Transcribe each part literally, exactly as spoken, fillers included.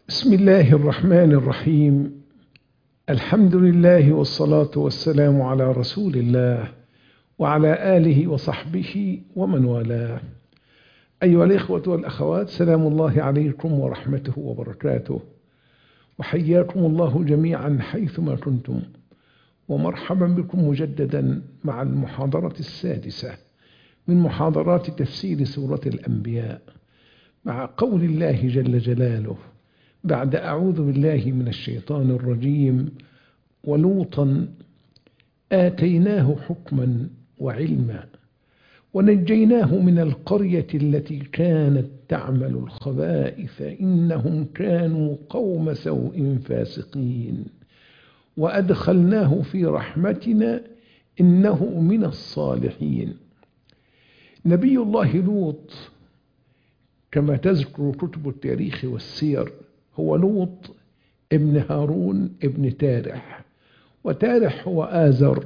بسم الله الرحمن الرحيم. الحمد لله والصلاة والسلام على رسول الله وعلى آله وصحبه ومن والاه. أيها الإخوة والأخوات، سلام الله عليكم ورحمته وبركاته، وحياكم الله جميعا حيثما كنتم، ومرحبا بكم مجددا مع المحاضرة السادسة من محاضرات تفسير سورة الأنبياء، مع قول الله جل جلاله بعد أعوذ بالله من الشيطان الرجيم: ولوطا آتيناه حكما وعلما ونجيناه من القرية التي كانت تعمل الخبائث إنهم كانوا قوم سوء فاسقين وأدخلناه في رحمتنا إنه من الصالحين. نبي الله لوط كما تذكر كتب التاريخ والسير هو لوط ابن هارون ابن تارح، وتارح هو آزر،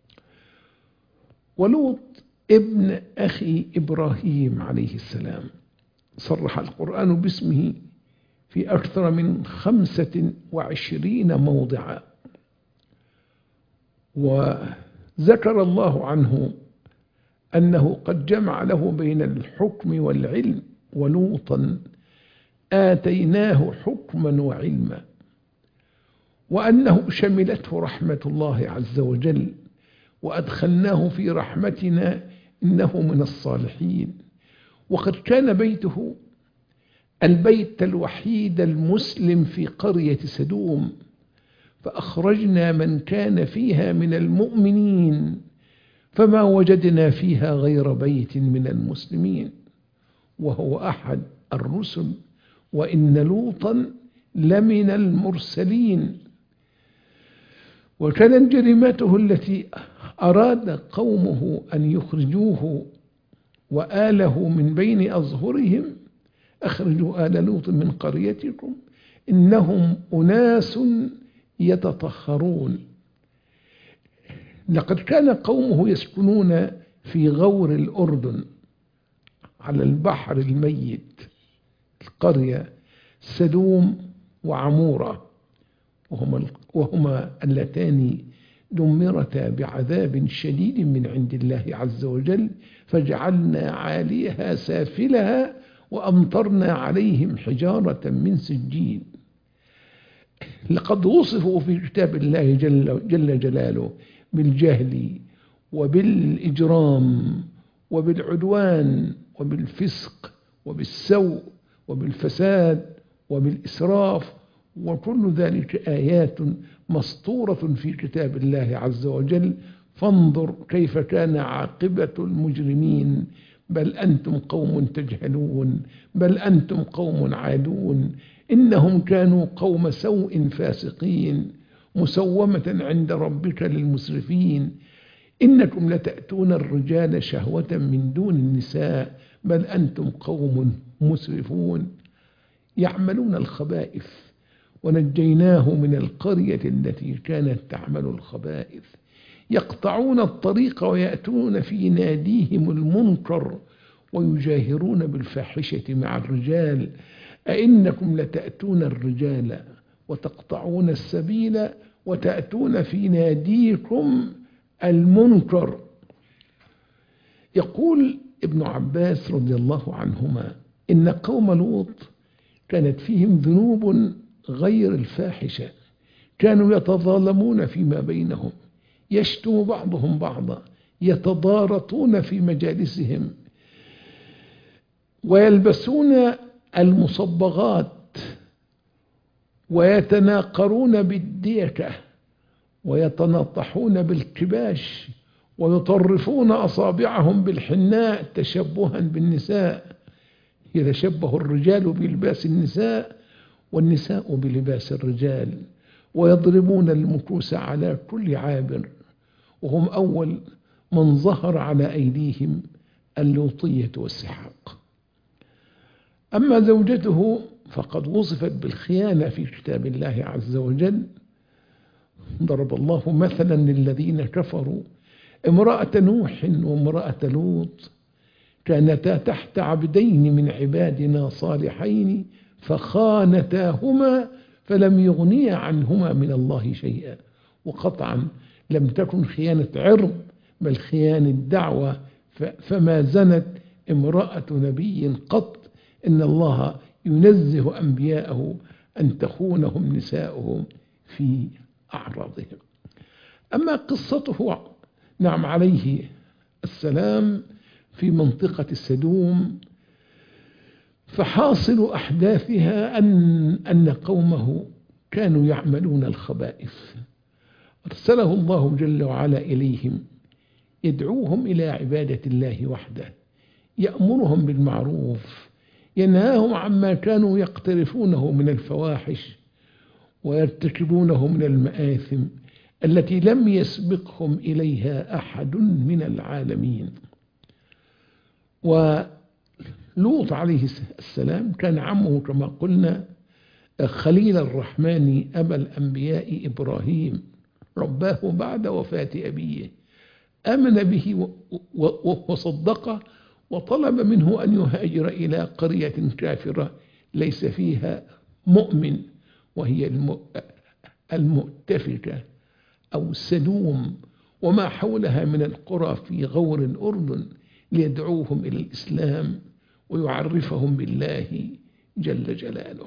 ولوط ابن أخي إبراهيم عليه السلام. صرح القرآن باسمه في أكثر من خمسة وعشرين موضعا، وذكر الله عنه أنه قد جمع له بين الحكم والعلم: ولوطا آتيناه حكما وعلما، وأنه شملته رحمة الله عز وجل وأدخلناه في رحمتنا إنه من الصالحين. وقد كان بيته البيت الوحيد المسلم في قرية سدوم، فأخرجنا من كان فيها من المؤمنين فما وجدنا فيها غير بيت من المسلمين، وهو أحد الرسل، وإن لوطا لمن المرسلين. وكانت جريمته التي أراد قومه أن يخرجوه وآله من بين أظهرهم: أخرجوا آل لوط من قريتكم إنهم أناس يتطهرون. لقد كان قومه يسكنون في غور الأردن على البحر الميت، القرية سدوم وعمورة، وهما, وهما اللتان دمرتا بعذاب شديد من عند الله عز وجل، فجعلنا عاليها سافلها وأمطرنا عليهم حجارة من سجيل. لقد وصفوا في كتاب الله جل, جل جلاله بالجهل وبالإجرام وبالعدوان وبالفسق وبالسوء وبالفساد وبالإسراف، وكل ذلك آيات مسطورة في كتاب الله عز وجل. فانظر كيف كان عاقبة المجرمين: بل أنتم قوم تجهلون، بل أنتم قوم عادون، إنهم كانوا قوم سوء فاسقين مسومة عند ربك للمسرفين، إنكم لتأتون الرجال شهوة من دون النساء، بل أنتم قوم مسرفون يعملون الخبائث ونجيناه من القرية التي كانت تعمل الخبائث يقطعون الطريق ويأتون في ناديهم المنكر ويجاهرون بالفاحشة مع الرجال، أئنكم لتأتون الرجال وتقطعون السبيل وتأتون في ناديكم المنكر. يقول ابن عباس رضي الله عنهما إن قوم لوط كانت فيهم ذنوب غير الفاحشة، كانوا يتظالمون فيما بينهم، يشتم بعضهم بعضا، يتضارطون في مجالسهم، ويلبسون المصبغات، ويتناقرون بالديكة، ويتنطحون بالكباش، ويطرفون أصابعهم بالحناء تشبها بالنساء، يتشبه الرجال بلباس النساء والنساء بلباس الرجال، ويضربون المكوس على كل عابر، وهم أول من ظهر على أيديهم اللوطية والسحاق. أما زوجته فقد وصفت بالخيانة في كتاب الله عز وجل. ضرب الله مثلا للذين كفروا امرأة نوح وامرأة لوط كانتا تحت عبدين من عبادنا صالحين فخانتاهما فلم يغنيا عنهما من الله شيئا. وقطعا لم تكن خيانة عرض بل خيانة دعوة، فما زنت امرأة نبي قط. إن الله ينزه أنبياءه أن تخونهم نساؤهم في أعراضهم. أما قصته نعم عليه السلام في منطقة السدوم، فحاصل أحداثها أن أن قومه كانوا يعملون الخبائث، أرسله الله جل وعلا إليهم يدعوهم إلى عبادة الله وحده، يأمرهم بالمعروف، ينهاهم عما كانوا يقترفونه من الفواحش ويرتكبونه من المآثم التي لم يسبقهم إليها أحد من العالمين. ولوط عليه السلام كان عمه كما قلنا خليل الرحمن أبا الأنبياء إبراهيم، رباه بعد وفاة أبيه، آمن به وصدقه وطلب منه أن يهاجر إلى قرية كافرة ليس فيها مؤمن، وهي المؤتفكة أو سدوم وما حولها من القرى في غور الأردن، ليدعوهم إلى الإسلام ويعرفهم بالله جل جلاله.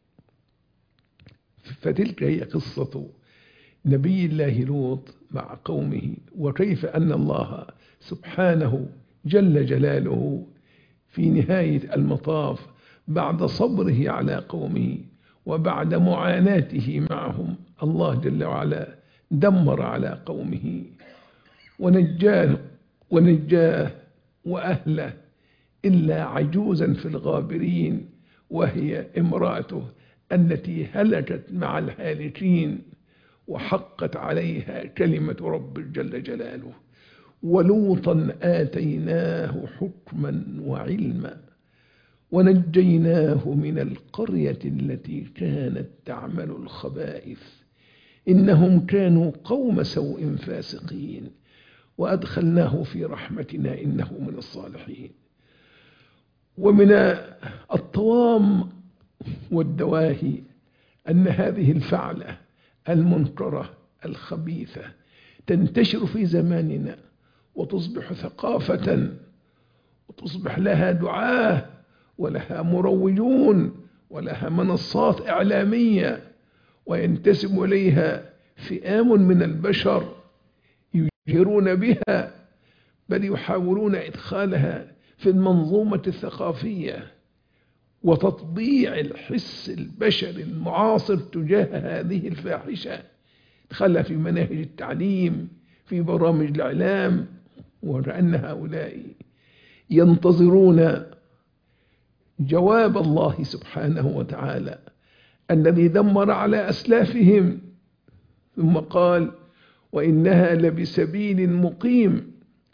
فتلك هي قصة نبي الله لوط مع قومه، وكيف أن الله سبحانه جل جلاله في نهاية المطاف بعد صبره على قومه وبعد معاناته معهم، الله جل وعلا دمر على قومه ونجاه ونجاه وأهله إلا عجوزا في الغابرين، وهي امرأته التي هلكت مع الهالكين وحقت عليها كلمة رب جل جلاله. ولوطا آتيناه حكما وعلما ونجيناه من القرية التي كانت تعمل الخبائث إنهم كانوا قوم سوء فاسقين وأدخلناه في رحمتنا إنه من الصالحين. ومن الطوام والدواهي أن هذه الفعلة المنكرة الخبيثة تنتشر في زماننا وتصبح ثقافة وتصبح لها دعاة ولها مروجون ولها منصات إعلامية، وينتسب إليها فئام من البشر يجهرون بها، بل يحاولون إدخالها في المنظومة الثقافية وتطبيع الحس البشري المعاصر تجاه هذه الفاحشة، دخلها في مناهج التعليم في برامج الإعلام، وكأن هؤلاء ينتظرون جواب الله سبحانه وتعالى الذي دمر على أسلافهم ثم قال وإنها لبسبيل مقيم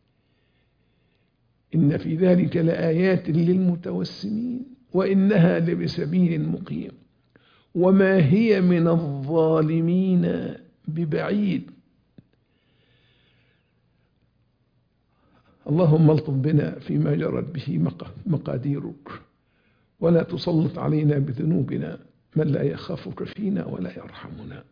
إن في ذلك لآيات للمتوسمين وإنها لبسبيل مقيم وما هي من الظالمين ببعيد. اللهم الطف بنا فيما جرت به مقاديرك، ولا تسلط علينا بذنوبنا من لا يخافك فينا ولا يرحمنا.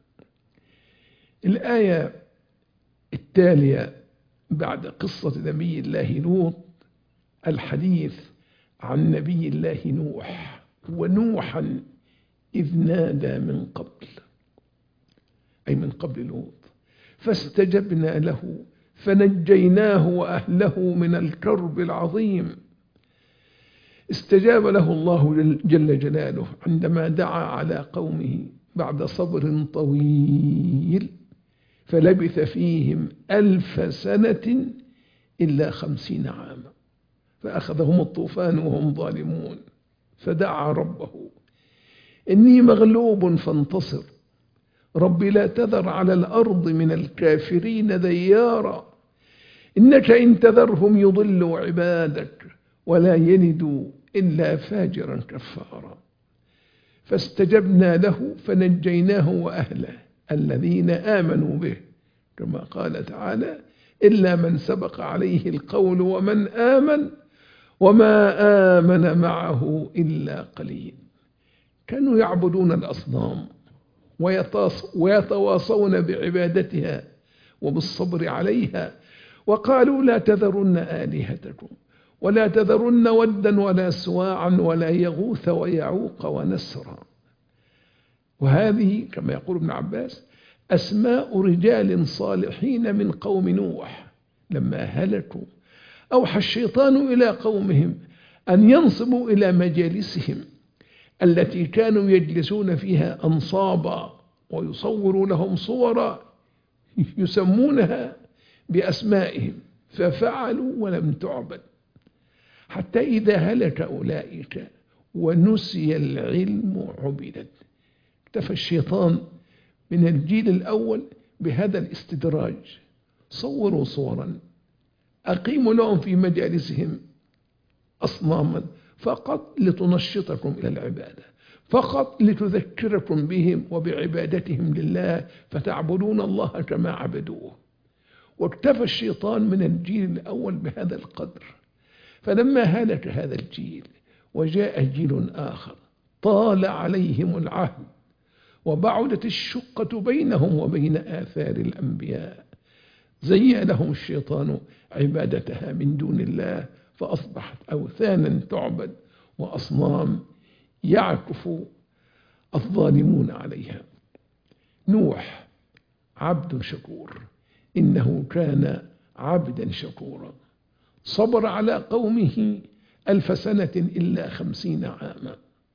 الآية التالية بعد قصة نبي الله لوط الحديث عن نبي الله نوح، ونوحا إذ نادى من قبل، أي من قبل لوط، فاستجبنا له فنجيناه وأهله من الكرب العظيم. استجاب له الله جل جلاله عندما دعا على قومه بعد صبر طويل، فلبث فيهم ألف سنة إلا خمسين عاما، فأخذهم الطوفان وهم ظالمون، فدعا ربه إني مغلوب فانتصر، رب لا تذر على الأرض من الكافرين ديارا، إنك إن تذرهم يضلوا عبادك ولا يلدوا إلا فاجرا كفارا. فاستجبنا له فنجيناه وأهله الذين آمنوا به، كما قال تعالى إلا من سبق عليه القول ومن آمن وما آمن معه إلا قليل. كانوا يعبدون الأصنام ويتواصون بعبادتها وبالصبر عليها، وقالوا لا تذرن آلهتكم ولا تذرن ودا ولا سواعا ولا يغوث ويعوق ونسرا. وهذه كما يقول ابن عباس أسماء رجال صالحين من قوم نوح. لما هلكوا أوحى الشيطان إلى قومهم أن ينصبوا إلى مجالسهم التي كانوا يجلسون فيها أنصابا، ويصوروا لهم صورا يسمونها بأسمائهم، ففعلوا ولم تعبد، حتى إذا هلك أولئك ونسي العلم عبدت. اكتفى الشيطان من الجيل الأول بهذا الاستدراج: صوروا صورا، أقيموا لهم في مجالسهم أصناما فقط لتنشطكم إلى العبادة، فقط لتذكركم بهم وبعبادتهم لله، فتعبدون الله كما عبدوه. واكتفى الشيطان من الجيل الأول بهذا القدر. فلما هلك هذا الجيل وجاء جيل آخر طال عليهم العهد وبعدت الشقة بينهم وبين آثار الأنبياء، زين لهم الشيطان عبادتها من دون الله، فأصبحت أوثانا تعبد وأصنام يعكف الظالمون عليها. نوح عبد شكور، إنه كان عبدا شكورا، صبر على قومه ألف سنة إلا خمسين عاما،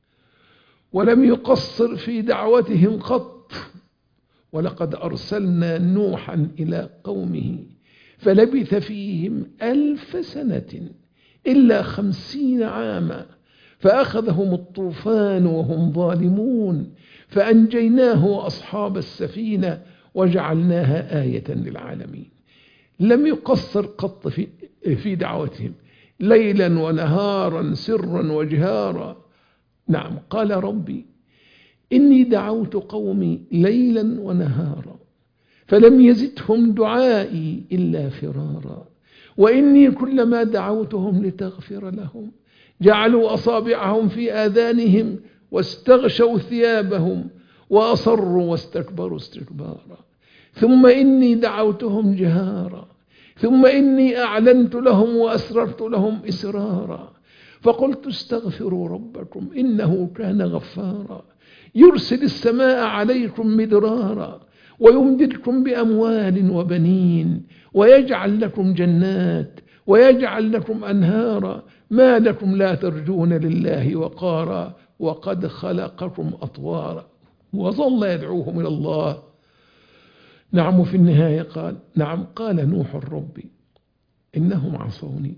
ولم يقصر في دعوتهم قط. ولقد أرسلنا نوحا إلى قومه فلبث فيهم ألف سنة إلا خمسين عاما، فأخذهم الطوفان وهم ظالمون، فأنجيناه وأصحاب السفينة وجعلناها آية للعالمين. لم يقصر قط في, في دعوتهم، ليلا ونهارا سرا وجهارا. نعم، قال ربي إني دعوت قومي ليلا ونهارا فلم يزدهم دعائي إلا فرارا، وإني كلما دعوتهم لتغفر لهم جعلوا أصابعهم في آذانهم واستغشوا ثيابهم وأصروا واستكبروا استكبارا، ثم إني دعوتهم جهارا ثم إني أعلنت لهم وأسررت لهم إسرارا، فقلت استغفروا ربكم إنه كان غفارا يرسل السماء عليكم مدرارا ويمددكم بأموال وبنين ويجعل لكم جنات ويجعل لكم أنهارا ما لكم لا ترجون لله وقارا وقد خلقكم أطوارا. وظل يدعوهم إلى الله. نعم، في النهاية قال نعم قال نوح ربي إنهم عصوني،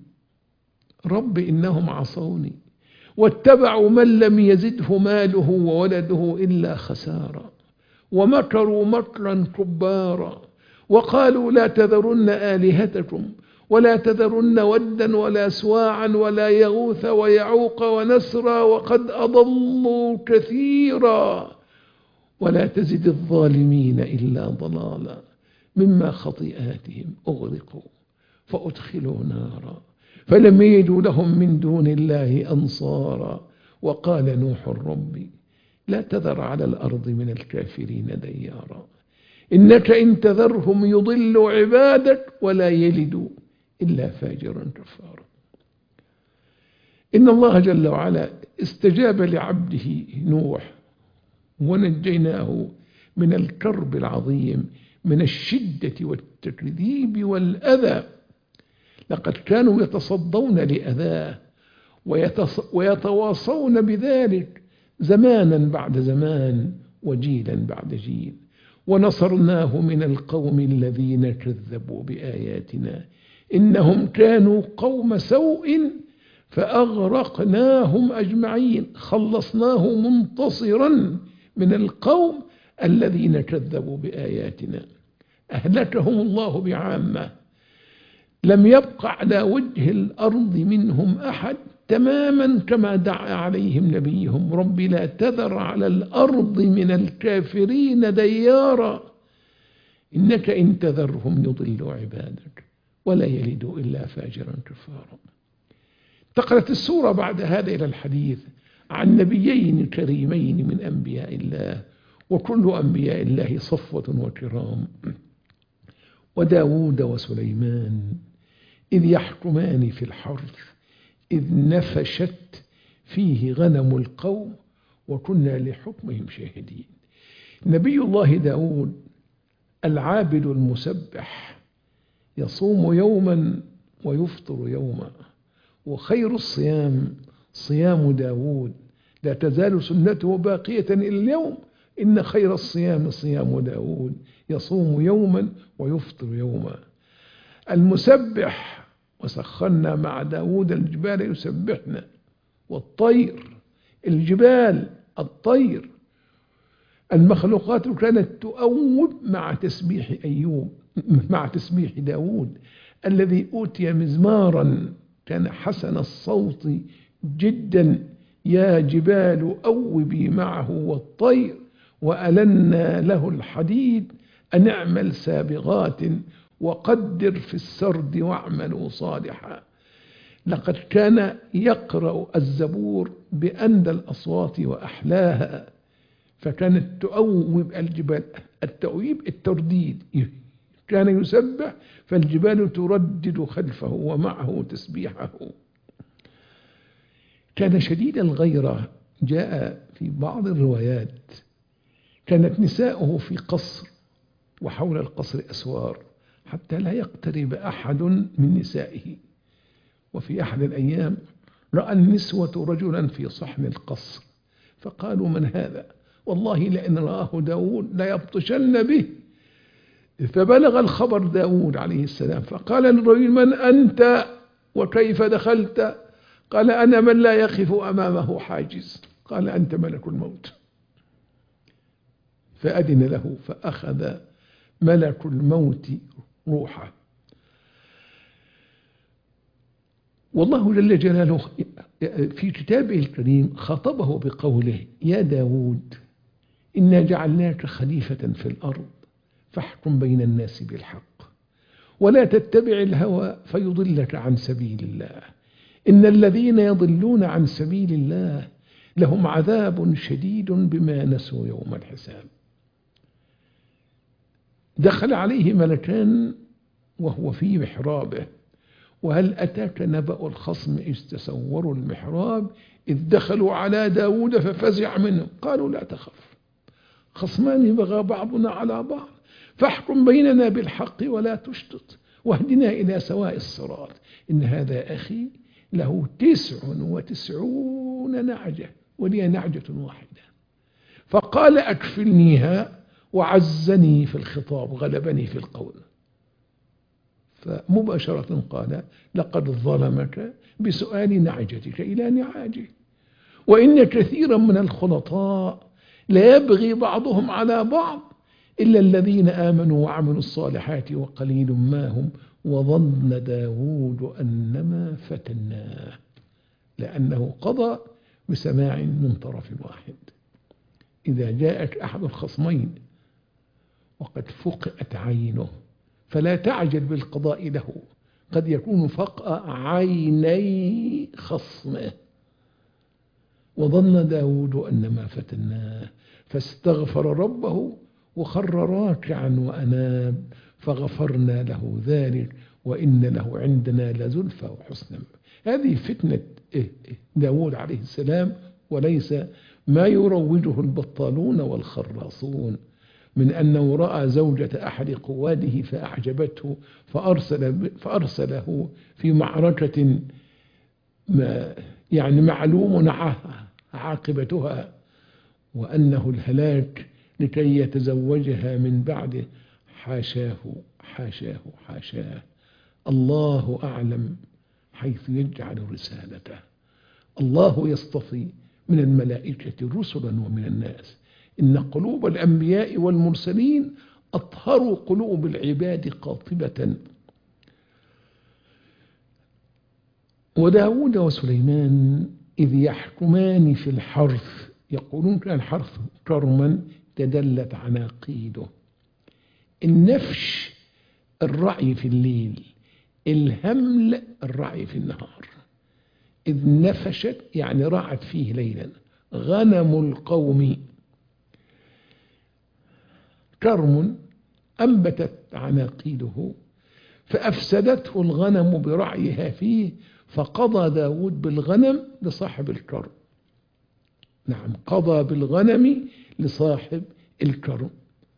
رب إنهم عصوني واتبعوا من لم يزده ماله وولده إلا خسارا، ومكروا مكرا كبارا، وقالوا لا تذرن آلهتكم ولا تذرن ودا ولا سواعا ولا يغوث ويعوق ونسرا وقد أضلوا كثيرا ولا تزد الظالمين إلا ضلالا، مما خطيئاتهم أغرقوا فأدخلوا نارا فلم يجدوا لهم من دون الله أنصارا. وقال نوح ربي لا تذر على الأرض من الكافرين ديارا إنك إن تذرهم يضلوا عبادك ولا يلدوا إلا فاجرا كفارا. إن الله جل وعلا استجاب لعبده نوح ونجيناه من الكرب العظيم من الشدة والتكذيب والأذى. لقد كانوا يتصدون لأذاه ويتواصون بذلك زمانا بعد زمان وجيلا بعد جيل، ونصرناه من القوم الذين كذبوا بآياتنا إنهم كانوا قوم سوء فأغرقناهم أجمعين. خلصناه منتصرا من القوم الذين كذبوا بآياتنا، أهلكهم الله بعامة، لم يبق على وجه الأرض منهم أحد، تماما كما دعا عليهم نبيهم رب لا تذر على الأرض من الكافرين ديارا إنك إن تذرهم يضلوا عبادك ولا يلدوا إلا فاجرا كفارا. انتقلت السورة بعد هذا إلى الحديث عن نبيين كريمين من أنبياء الله، وكل أنبياء الله صفوة وكرام. وداود وسليمان إذ يحكمان في الحرث إذ نفشت فيه غنم القوم وكنا لحكمهم شاهدين. نبي الله داود العابد المسبح يصوم يوما ويفطر يوما، وخير الصيام صيام داود، لا تزال سنته باقية إلى اليوم. إن خير الصيام صيام داود يصوم يوما ويفطر يوما. المسبح وسخرنا مع داود الجبال يسبحنا والطير، الجبال الطير المخلوقات كانت تؤوب مع تسبيح أيوب مع تسبيح داود الذي أوتي مزمارا كان حسن الصوت جدا. يا جبال أوبي معه والطير وألنا له الحديد أن اعمل سابغات وقدر في السرد واعملوا صالحا. لقد كان يقرأ الزبور بأندى الأصوات وأحلاها، فكانت تؤوب الجبال. التؤويب الترديد، كان يسبح فالجبال تردد خلفه ومعه تسبيحه. كان شديد الغيرة، جاء في بعض الروايات كانت نساؤه في قصر وحول القصر أسوار حتى لا يقترب أحد من نسائه. وفي أحد الأيام رأى النسوة رجلا في صحن القصر فقالوا: من هذا؟ والله لئن رآه داود ليبطشن به. فبلغ الخبر داود عليه السلام فقال للرجل: من أنت وكيف دخلت؟ قال: أنا من لا يقف أمامه حاجز. قال: أنت ملك الموت. فأذن له فأخذ ملك الموت روحه. والله جل جلاله في كتابه الكريم خطبه بقوله: يا داود إنا جعلناك خليفة في الأرض فاحكم بين الناس بالحق ولا تتبع الهوى فيضلك عن سبيل الله إن الذين يضلون عن سبيل الله لهم عذاب شديد بما نسوا يوم الحساب. دخل عليه ملكان وهو في محرابه. وهل أتاك نبأ الخصم إذ تسوروا المحراب إذ دخلوا على داود ففزع منهم قالوا: لا تخف خصمان بغى بعضنا على بعض فاحكم بيننا بالحق ولا تشطط واهدنا إلى سواء الصراط إن هذا أخي له تسع وتسعون نعجة ولي نعجة واحدة فقال: أكفلنيها وعزني في الخطاب غلبني في القول. فمباشرة قال: لقد ظلمك بسؤال نعجتك إلى نعاجه وإن كثيرا من الخلطاء لا يبغي بعضهم على بعض إلا الذين آمنوا وعملوا الصالحات وقليل ما هم وظن داود أنما فتناه، لأنه قضى بسماع من طرف واحد. إذا جاءك أحد الخصمين وقد فقئت عينه فلا تعجل بالقضاء له، قد يكون فقأ عيني خصمه. وظن داود أنما فتناه فاستغفر ربه وخر راكعا وأناب فغفرنا له ذلك وإن له عندنا لزلفى وحسن. هذه فتنة داود عليه السلام وليس ما يروجه البطالون والخراصون من أنه رأى زوجة أحد قواده فأعجبته فأرسل فأرسله في معركة ما يعني معلوم عاقبتها وأنه الهلاك لكي يتزوجها من بعده. حاشاه حاشاه حاشاه. الله أعلم حيث يجعل رسالته. الله يصطفي من الملائكة رسلا ومن الناس. إن قلوب الأنبياء والمرسلين أطهر قلوب العباد قاطبة. وداود وسليمان إذ يحكمان في الحرث يقولون كان الحرث كرما تدلت عناقيده. النفش الرعي في الليل، الهمل الرعي في النهار. إذ نفشت يعني رعت فيه ليلا غنم القوم. كرم أنبتت عناقيده فأفسدته الغنم برعيها فيه، فقضى داود بالغنم لصاحب الكرم. نعم، قضى بالغنم لصاحب الكرم.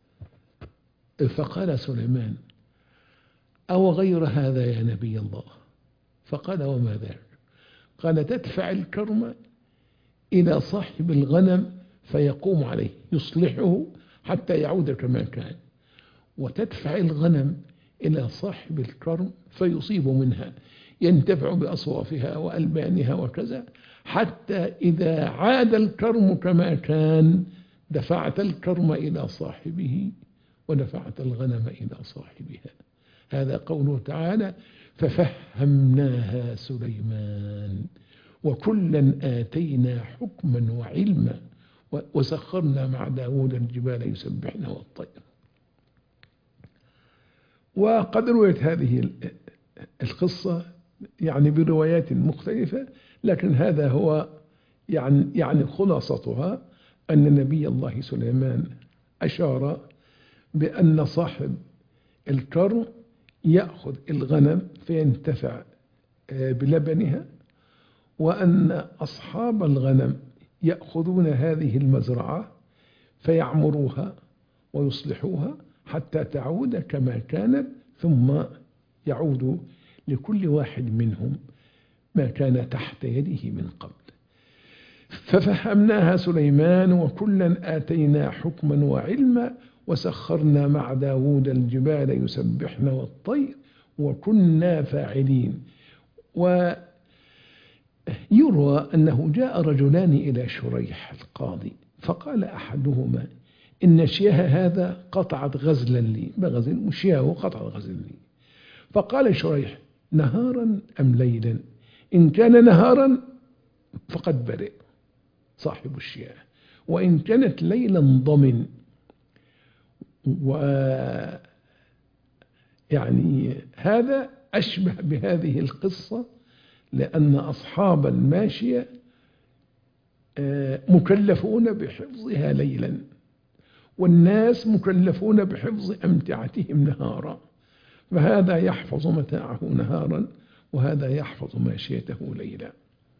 فقال سليمان: أو غير هذا يا نبي الله؟ فقال: وما ذاك؟ قال: تدفع الكرم إلى صاحب الغنم فيقوم عليه يصلحه حتى يعود كما كان، وتدفع الغنم إلى صاحب الكرم فيصيب منها، ينتفع بأصوافها وألبانها وكذا، حتى إذا عاد الكرم كما كان دفعت الكرم إلى صاحبه ودفعت الغنم إلى صاحبها. هذا قوله تعالى: ففهمناها سليمان وكلا آتينا حكما وعلما وسخرنا مع داود الجبال يسبحن والطير. وقد رويت هذه القصة يعني بروايات مختلفة، لكن هذا هو يعني يعني خلاصتها أن نبي الله سليمان أشار بأن صاحب الكرم يأخذ الغنم فينتفع بلبنها، وأن أصحاب الغنم يأخذون هذه المزرعة فيعمروها ويصلحوها حتى تعود كما كانت، ثم يعود لكل واحد منهم ما كان تحت يده من قبل. ففهمناها سليمان وكلا آتينا حكما وعلما وسخرنا مع داود الجبال يسبحن والطير وكنا فاعلين. ويروى أنه جاء رجلان إلى شريح القاضي فقال أحدهما: إن شياه هذا قطعت غزلا لي، بغزل مشياه قطعت غزلا لي. فقال شريح: نهارا أم ليلا؟ إن كان نهارا فقد برئ صاحب الشياه، وإن كانت ليلا ضمن. ويعني هذا أشبه بهذه القصة، لأن أصحاب الماشية مكلفون بحفظها ليلا، والناس مكلفون بحفظ أمتعتهم نهارا، فهذا يحفظ متاعه نهارا وهذا يحفظ ماشيته ليلا.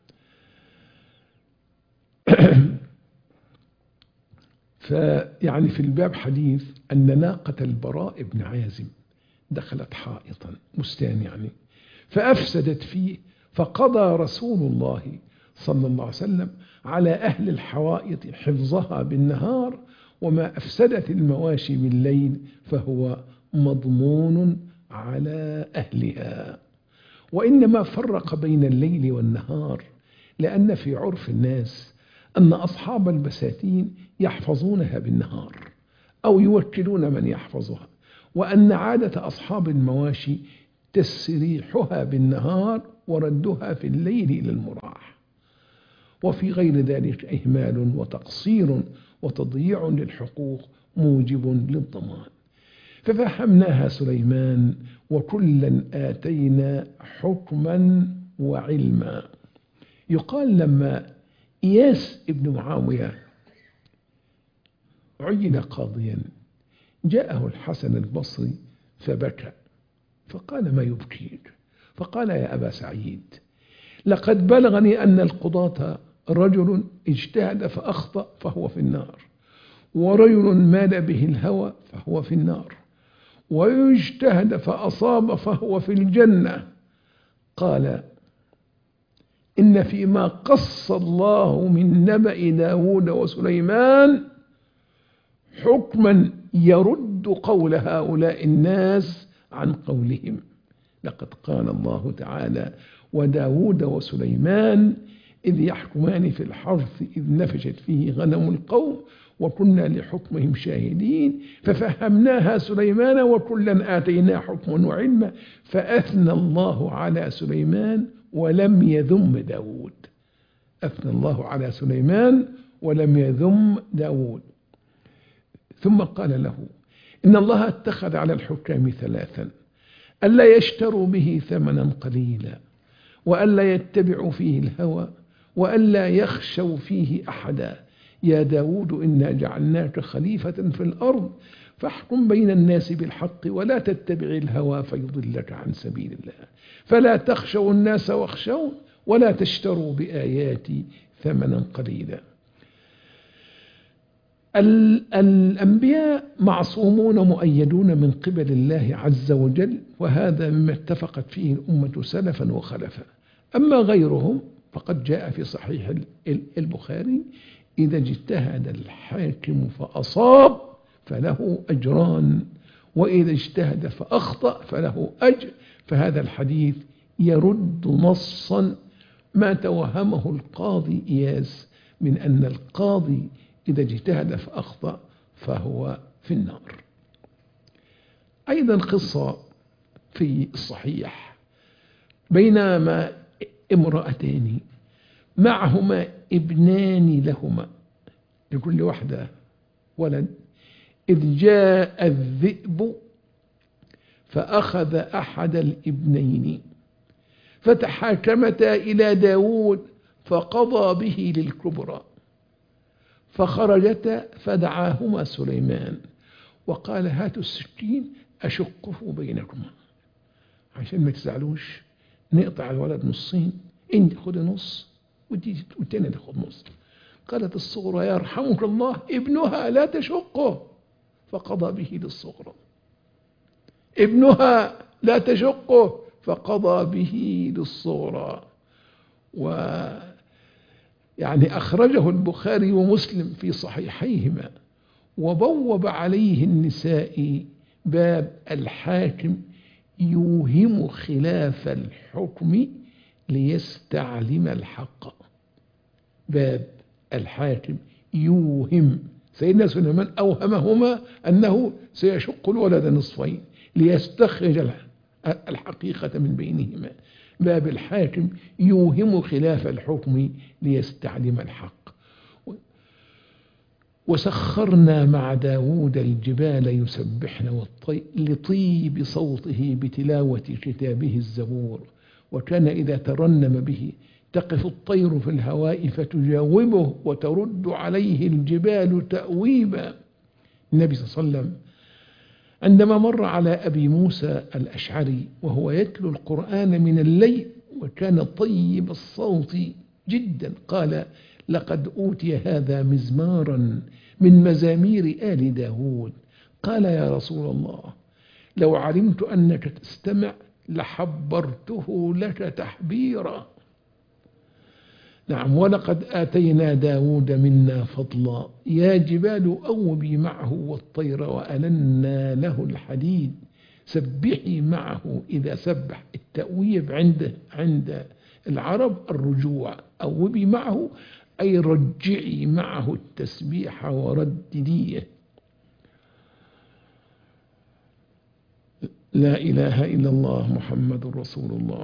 فيعني في الباب حديث أن ناقة البراء بن عازم دخلت حائطا بستان يعني فأفسدت فيه، فقضى رسول الله صلى الله عليه وسلم على أهل الحوائط حفظها بالنهار، وما أفسدت المواشي بالليل فهو مضمون على أهلها. وإنما فرق بين الليل والنهار لأن في عرف الناس أن أصحاب البساتين يحفظونها بالنهار أو يوكلون من يحفظها، وأن عادة أصحاب المواشي تسريحها بالنهار وردها في الليل إلى المراح. وفي غير ذلك إهمال وتقصير وتضييع للحقوق موجب للضمان. ففهمناها سليمان وكلا آتينا حكما وعلما. يقال لما إياس ابن معاوية عين قاضيا جاءه الحسن البصري فبكى فقال: ما يبكيك؟ فقال: يا أبا سعيد، لقد بلغني أن القضاة رجل اجتهد فأخطأ فهو في النار، ورجل مال به الهوى فهو في النار، ويجتهد فأصاب فهو في الجنة. قال: إن فيما قص الله من نبأ داود وسليمان حكما يرد قول هؤلاء الناس عن قولهم. لقد قال الله تعالى: وداود وسليمان إذ يحكمان في الحرث إذ نفشت فيه غنم القوم وكنا لحكمهم شاهدين ففهمناها سليمان وكلا آتينا حكما وعلما. فأثنى الله على سليمان ولم يذم داود. أثنى الله على سليمان ولم يذم داود. ثم قال له: إن الله اتخذ على الحكام ثلاثا: ألا يشتروا به ثمنا قليلا، وألا يتبعوا فيه الهوى وألا يخشوا فيه أحدا. يا داود إنا جعلناك خليفة في الأرض فاحكم بين الناس بالحق ولا تتبع الهوى فيضلك عن سبيل الله. فلا تخشوا الناس واخشون ولا تشتروا بآياتي ثمنا قليلا. الأنبياء معصومون مؤيدون من قبل الله عز وجل، وهذا مما اتفقت فيه الأمة سلفا وخلفا. أما غيرهم فقد جاء في صحيح البخاري: إذا اجتهد الحاكم فأصاب فله أجران، وإذا اجتهد فأخطأ فله أجر. فهذا الحديث يرد نصا ما توهمه القاضي إياس من أن القاضي إذا اجتهد فأخطأ فهو في النار. أيضا قصة في الصحيح بينما امرأتان معهما ابنان لهما، لكل واحدة ولد، إذ جاء الذئب فأخذ أحد الابنين فتحاكمتا إلى داود فقضى به للكبرى، فخرجتا فدعاهما سليمان وقال: هاتوا السكين أشقه بينكما، عشان ما تزعلوش نقطع الولد نصين، انت خد نص والتاني تاخد نص. قالت الصغرى: يرحمك الله ابنها لا تشقه، فقضى به للصغرى. ابنها لا تشقه فقضى به للصغرى. و يعني أخرجه البخاري ومسلم في صحيحيهما، وبوب عليه النساء باب الحاكم يوهم خلاف الحكم ليستعلم الحق. باب الحاكم يوهم، سيدنا سليمان أوهمهما أنه سيشق الولد نصفين ليستخرج الحقيقة من بينهما. باب الحاكم يوهم خلاف الحكم ليستعلم الحق. وسخرنا مع داود الجبال يسبحن والطير لطيب صوته بتلاوة كتابه الزبور، وكان إذا ترنم به تقف الطير في الهواء فتجاوبه وترد عليه الجبال تأويبا. النبي صلى الله عليه وسلم عندما مر على أبي موسى الأشعري وهو يتلو القرآن من الليل وكان طيب الصوت جدا، قال: لقد أوتي هذا مزمارا من مزامير آل داود. قال: يا رسول الله، لو علمت أنك تستمع لحبرته لك تحبيرا. نعم، ولقد آتينا داود منا فضلا، يا جبال أوبي معه والطير وألنا له الحديد. سبحي معه إذا سبح. التأويب عند عند العرب الرجوع، أوبي معه أي رجعي معه التسبيح وردديه. لا إله إلا الله محمد رسول الله.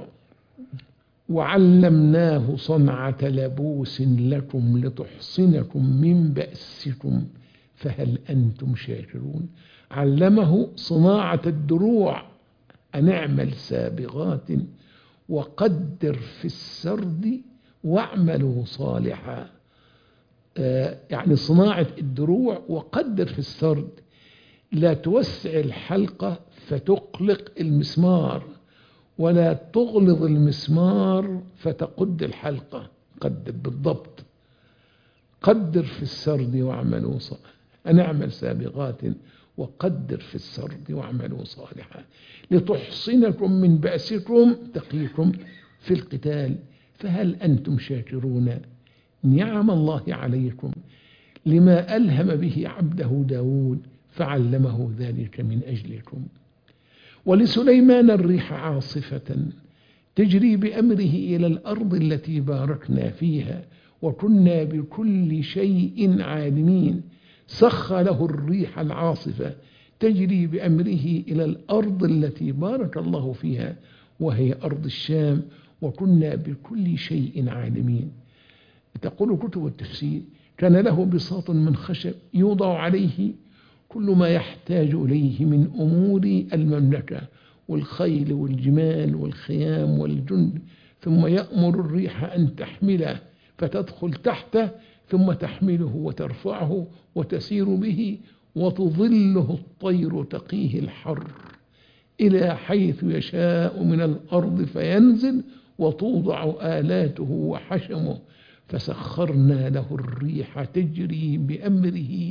وعلمناه صنعة لبوس لكم لتحصنكم من بأسكم فهل أنتم شاكرون. علمه صناعة الدروع، أن اعمل سابغات وقدر في السرد واعملوا صالحا. آه يعني صناعة الدروع وقدر في السرد، لا توسع الحلقة فتقلق المسمار، ولا تغلظ المسمار فتقد الحلقة. قدر بالضبط. قدر في السرد واعملوا صالحا، أن اعمل سابغات وقدر في السرد واعملوا صالحا لتحصنكم من بأسكم، تقيكم في القتال. فهل أنتم شاكرون نعم الله عليكم لما ألهم به عبده داود فعلمه ذلك من أجلكم. ولسليمان الريح عاصفة تجري بأمره إلى الأرض التي باركنا فيها وكنا بكل شيء عالمين. سخر له الريح العاصفة تجري بأمره إلى الأرض التي بارك الله فيها وهي أرض الشام وكنا بكل شيء عالمين. تقول كتب التفسير: كان له بساط من خشب يوضع عليه كل ما يحتاج إليه من أمور المملكة، والخيل والجمال والخيام والجند، ثم يأمر الريح أن تحمله فتدخل تحته ثم تحمله وترفعه وتسير به وتظله الطير تقيه الحر إلى حيث يشاء من الأرض فينزل وتوضع آلاته وحشمه فسخرنا له الريح تجري بأمره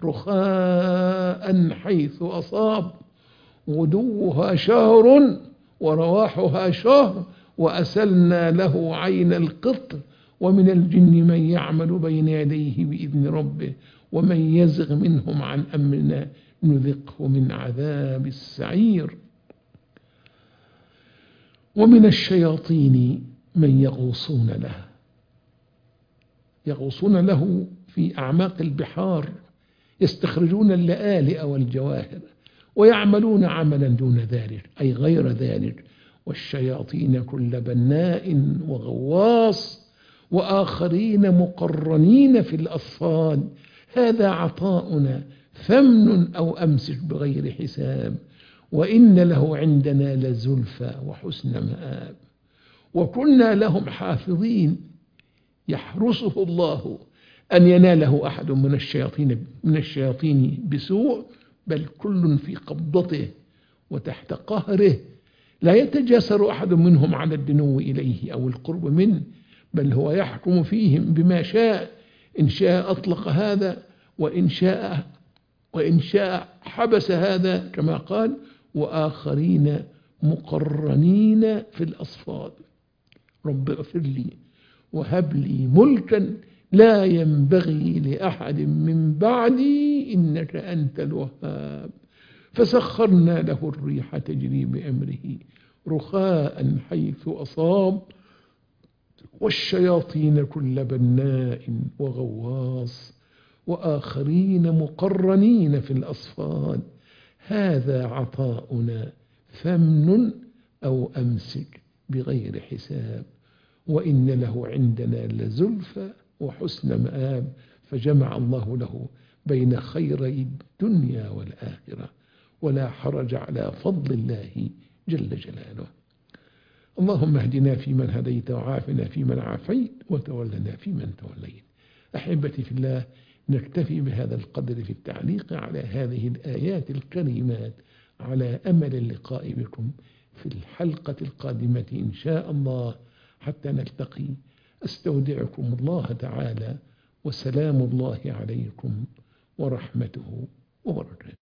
رخاء حيث أصاب غدوها شهر ورواحها شهر وأسلنا له عين القطر ومن الجن من يعمل بين يديه بإذن ربه ومن يزغ منهم عن أمرنا نذقه من عذاب السعير. ومن الشياطين من يغوصون له يغوصون له في أعماق البحار يستخرجون اللآلئ والجواهر ويعملون عملا دون ذلك أي غير ذلك. والشياطين كل بناء وغواص وآخرين مقرنين في الأصفاد هذا عطاؤنا فامنن أو أمسك بغير حساب وإن له عندنا لزلفى وحسن مآب. وكنا لهم حافظين يحرسه الله أن يناله أحد من الشياطين من الشياطين بسوء بل كل في قبضته وتحت قهره لا يتجاسر أحد منهم على الدنو إليه أو القرب منه بل هو يحكم فيهم بما شاء إن شاء أطلق هذا وإن شاء وإن شاء حبس هذا كما قال وآخرين مقرنين في الأصفاد. رب اغفر لي وهب لي ملكا لا ينبغي لأحد من بعدي إنك أنت الوهاب. فسخرنا له الريح تجري بأمره رخاء حيث أصاب والشياطين كل بناء وغواص وآخرين مقرنين في الأصفاد هذا عطاؤنا فامنن أو أمسك بغير حساب وإن له عندنا لزلفى وحسن مآب. فجمع الله له بين خيري الدنيا والآخرة ولا حرج على فضل الله جل جلاله. اللهم اهدنا فيمن هديت وعافنا فيمن عافيت وتولنا فيمن توليت. أحبتي في الله، نكتفي بهذا القدر في التعليق على هذه الآيات الكريمات على أمل اللقاء بكم في الحلقة القادمة إن شاء الله حتى نلتقي. أستودعكم الله تعالى وسلام الله عليكم ورحمته وبركاته.